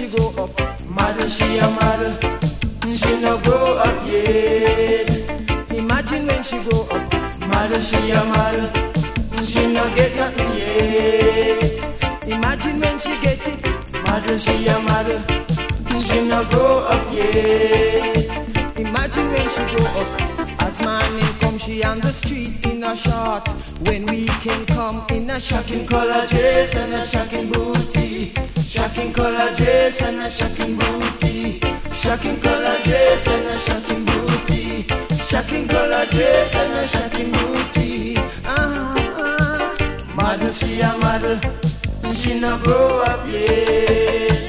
she go up, model she a model, she no grow up yet. Imagine when she go up, model she a model, she no get nothing yet. Imagine when she get it, model she a model, she no grow up yet. Imagine when she go up, as morning come she on the street in a short. When weekend come in a shocking color dress and a shocking booty. Shocking color dress and a shocking booty. Shocking color dress and a shocking booty. Shocking color dress and a shocking booty. Model she a model, she no grow up yet.